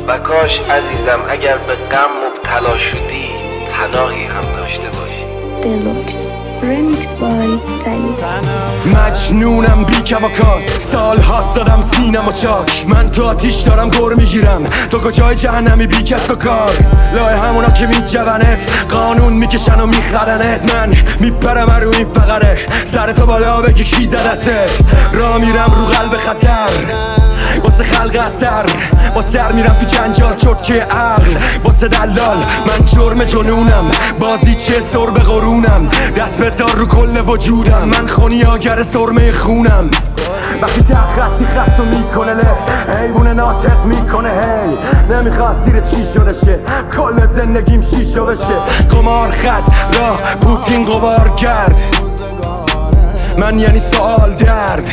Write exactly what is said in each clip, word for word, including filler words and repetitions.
و کاش عزیزم اگر به غم مبتلا شدی پناهی هم داشته باشی. دلوکس Remix by سلی. مجنونم بی کواکاست، سال هاست دادم سینم و چاک. من تو آتیش دارم گر میگیرم، تو کجای جهنمی بی کس و کار. لای همونا که میجونت قانون میکشن و میخرنت. من میپرم رو این فقره، سر تو بالا بگی کی زدتت. را میرم رو قلب خطر واسه خلق اثر، با سر میرم تو جنجال چرتکه عقل. واسه دلال من جرم جنونم، بازی چه سر به قرونم. دست بذار رو کل وجودم، من خونیاگر سرمه خونم. وقتی ته خطی خطو میکنه له، حیوون ناطق میکنه هی. نمیخواد زیر چی شده شه، کل زندگیم شیشه بشه. قمار خط راه پوتین قبار کرد، من یعنی سوال درد.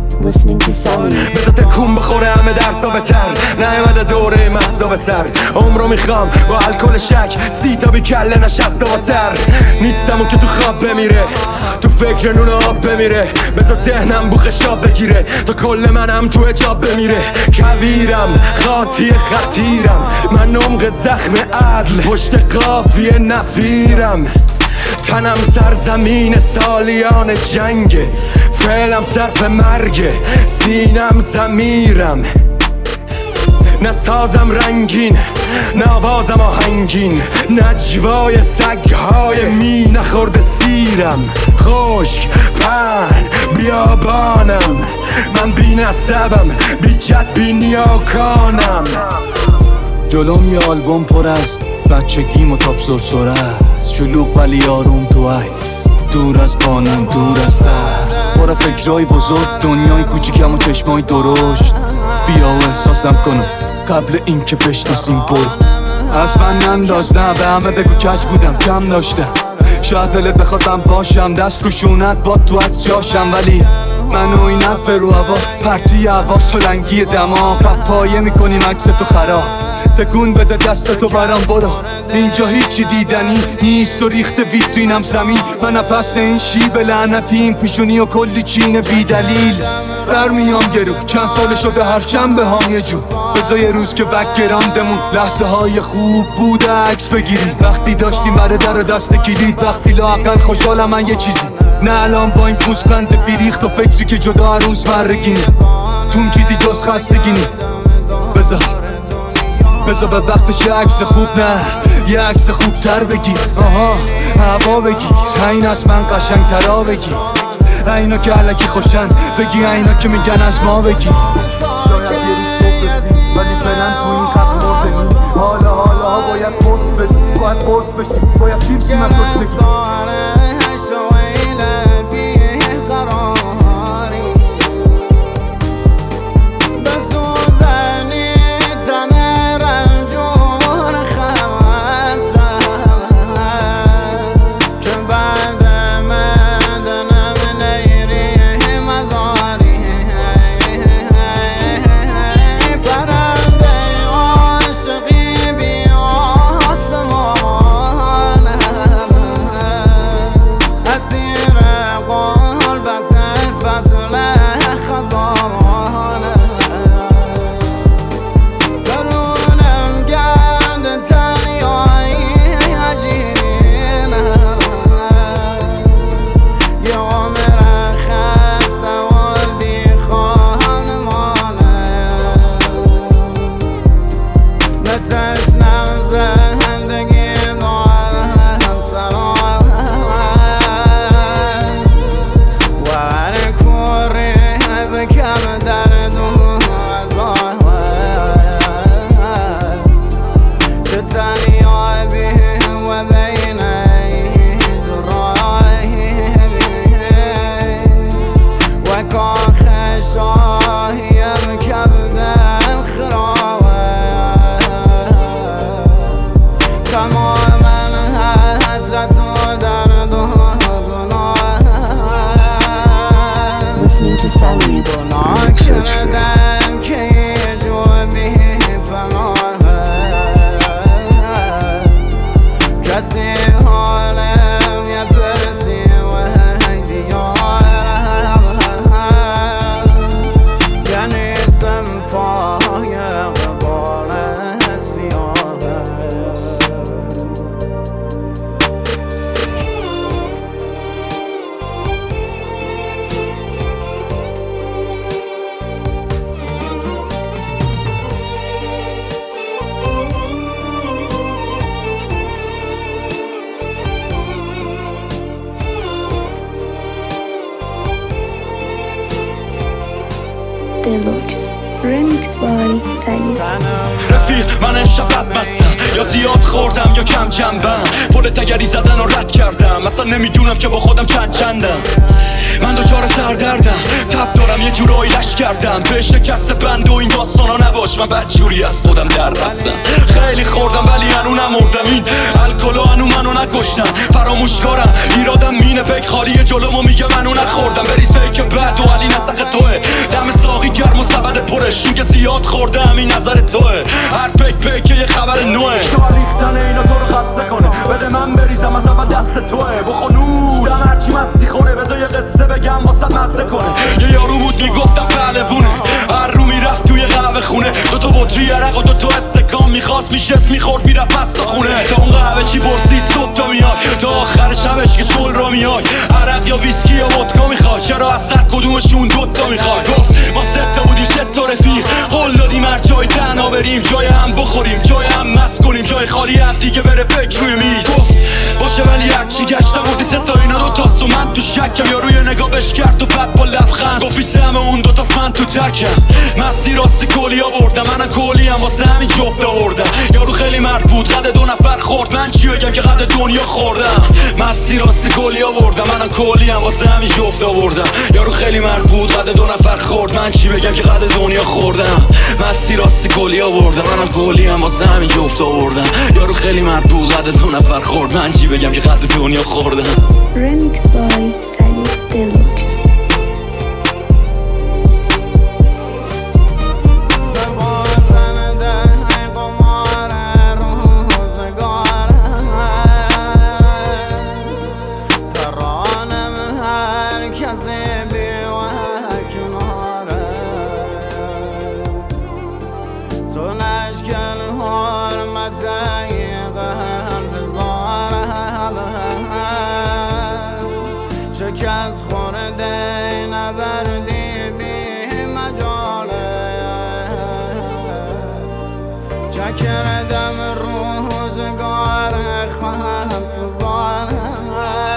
بذار تکون بخوره همه درسا بتر، نیومده دوره مستا به سر. عمرو میخوام با الکل شک، سی تا بی کله نشسته با سر. نیستم اون که تو خواب بمیره، تو فکر نون آب بمیره. بذار ذهنم بو خشاب بگیره، تا کل منم تو اجاب بمیره. کویرم خاطی خطیرم، من عمق زخم عدل پشت قافیه نفیرم. تنم سرزمین سالیان جنگه، فعلم صرف مرگه، سینم زمیرم. نه سازم رنگین، نه آوازم آهنگین، نجوای سگهای می نخورده سیرم. خشک پهن بیابانم، من بی نسبم، بی جد بی نیاکانم. جلوم یه آلبوم پر از بچگیم و تاپ سرسره است. شلوغ ولی آروم تو عکس، دور از قانون دور از ترس. پر فکرای بزرگ، دنیای کوچیکم و چشمای درشت. بیا و احساسم کنم قبل این که بشناسیم برو. از من ننداز، نه به همه بگو کج بودم کم داشتم. شاید دلت بخوادم باشم، دست رو شونت با تو عکس جاشم. ولی من و این نفر رو هوا، پرتی هوا سلنگی دماغ. پایه میکنیم عکس تو خراب، تکون بده دست تو برام برو. اینجا هیچی دیدنی نیست و ریخت ویترینم زمین. من پس این شیب لعنتیم، پیشونی و کلی چین بی دلیل. برمیام گرو چند سال شده هر شنبه هام یه جو. بذار یه روز که بکگراندمون لحظه های خوب بوده عکس بگیریم. وقتی داشتیم بره در دست کلید، وقتی لااقل خوشحالم من یه چیزی. نه الان با این پوزخند بیریخت و فکری که جدا روز مرگینه. توم چیزی جز خستگی نی. بذار بذار به وقتش یه عکس خوب، نه یه عکس خوب تر بگیر. آها هوا بگیر، این از من قشنگ ترا بگیر. اینا که علکی خوشن بگی، اینا که میگن از ما بگی. شاید یه روز صبح رسیم، ولی فعلا تو این قبل مردنی. حالا حالا ها باید پست بدیم، باید قرص بشیم، باید سیر چیم از رشتگی. سلیب. رفیق من امشب بد مستم، یا زیاد خوردم یا کم جنبم، پل تگری زدن و رد کردم، اصلا نمیدونم که با خودم چند چندم. من دوچار سردردم، تب دارم یه جورایی لش کردم، به شکست بند و این داستانا نباش، من بدجوری از خودم در رفتم. خیلی خوردم ولی هنو نمردم، این الکلو هنو منو نکشتم، فراموشکارم ایرادم مینه پک خالی جلومو میگه منو نخوردم، بریز فیک بد و علی نسخ توه، دم ساقی گرم و سبد پرش، این که زیاد خوردم این نظر توه، هر پک پک یه خبر نوه، تاریختن اینا تو رو خسته کنه، بده من بریزم از اول دست توه، بخونوش دم هرچی مستی خونه، بذار یه قصه بگم واسه مزه کنه. یه یارو بود میگفتم پهلوونه، هر رو میرفت توی قهوه خونه، دو تا بطری عرق و دو تا استکان، میخواست میشست میخورد میرفت پس تا خونه، تا اون قهوه چی پرسی صبح تا میاد، تا آخر شبش که شل را میای، عرق یا ویسکی یا ودکا میخواد، چرا از سر کدومشون دوتا میخواد، گفت ما سه تا بودیم سه تا رفیق، قول دادیم هر جای تنها بریم، جای هم بخوریم جای هم مست کنیم، جای خالی هم دیگه بره پک روی میز، گفت باشه ولی هرچی گشتم گفتی سه تا اینا دو تاست و من تو شکم، یا روی نگاه بش کرد و بعد با لبخند گفتی سهم اون دو تاست من تو تکم، مستی راستی کلی آوردم، منم کلی هم واسه همین جفت آوردم، یارو خیلی مرد بود قد دو نفر خورد، من چی بگم که قد دنیا خوردم، مستی راستی کلی آوردم، منم کلی هم واسه همین جفت آوردم، یارو خیلی مرد بود قد دو نفر خورد، من چی بگم که قد دنیا خوردم، مستی راستی کلی آوردم، منم کلی هم واسه همین جفت آوردم، یارو خیلی مرد بود قد دو نفر خورد، من چی بگم که قد دنیا خوردم. Remix by Salib Deluxe. شکست خورده نبردی بی مجاله، چکردم روزگار خواهم سوزانه،